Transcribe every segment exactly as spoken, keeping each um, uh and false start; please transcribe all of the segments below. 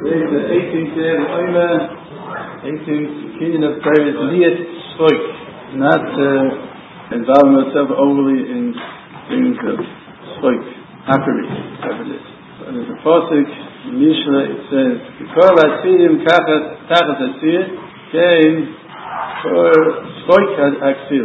There's the eighteenth day of Omer, eighteenth Kinyan of Torah is Liyat Shloik, not uh, involving yourself overly in things of Shloik, Hakari, whatever it is. So there's a Pasuk, in Mishnah, it says, Kol Asirim Kachat Tachat Asir, Kein for Shloik HaKsil.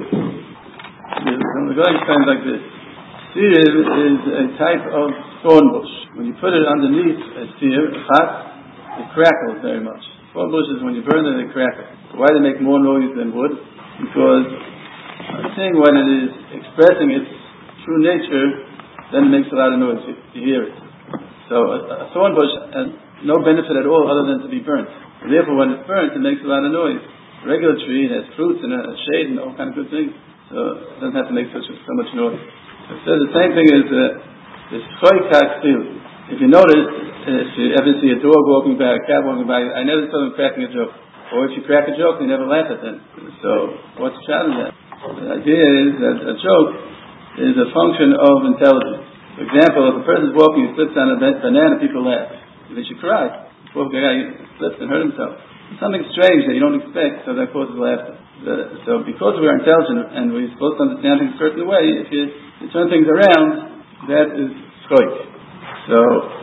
The guy explains like this. Asir is a type of thorn bush. When you put it underneath a seer, a chat, it crackles very much. Thorn bushes, when you burn them, they crackle. So why do they make more noise than wood? Because I'm saying when it is expressing its true nature, then it makes a lot of noise. You, you hear it. So a, a thorn bush has no benefit at all other than to be burnt. And therefore, when it's burnt, it makes a lot of noise. A regular tree, it has fruits and a shade and all kinds of good things. So it doesn't have to make such so much noise. It says the same thing is uh, this Shloik HaKsil. If you notice, if you ever see a dog walking by, a cat walking by, I never saw them cracking a joke. Or if you crack a joke, they never laugh at them. So what's the challenge there? The idea is that a joke is a function of intelligence. For example, if a person's walking and slips on a banana, people laugh. They should cry. Poor guy slipped and hurt himself. It's something strange that you don't expect, so that causes laughter. The, so because we are intelligent and we're supposed to understand things a certain way, if you, you turn things around, that is shloik. So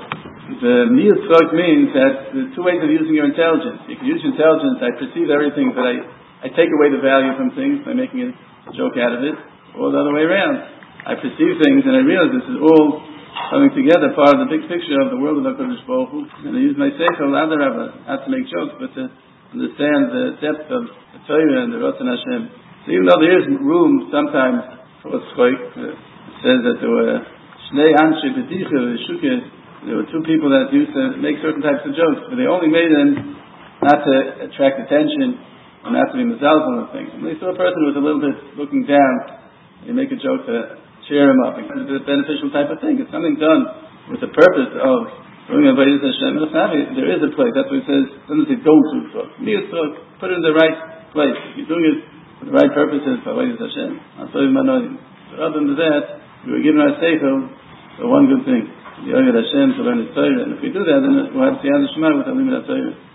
the niyat shloik means that there are two ways of using your intelligence. You can use your intelligence, I perceive everything, but I, I take away the value from things by making a joke out of it, or the other way around. I perceive things and I realize this is all coming together, part of the big picture of the world of HaKadosh Baruch Hu. And I use my seichel, other Rabbah, not to make jokes, but to understand the depth of the Torah and the Ratzon Hashem. So even though there is room sometimes for shloik, uh, it says that there were Shnei Anshe B'dicha, Shukeh, there were two people that used to make certain types of jokes, but they only made them not to attract attention or not to be mezalzel on things. When they saw a person who was a little bit looking down, they make a joke to cheer him up. It's a beneficial type of thing. It's something done with the purpose of bringing everybody to Hashem. There is a place. That's what it says. It doesn't say don't do so. Put it in the right place. If you're doing it for the right purposes, for Avodas Hashem, I'll tell you my knowledge. But other than that, we were given our seichel for one good thing. The Avodas Hashem, to learn His Torah. And if we do that, then we'll have Siyat Shema with our limit of Torah.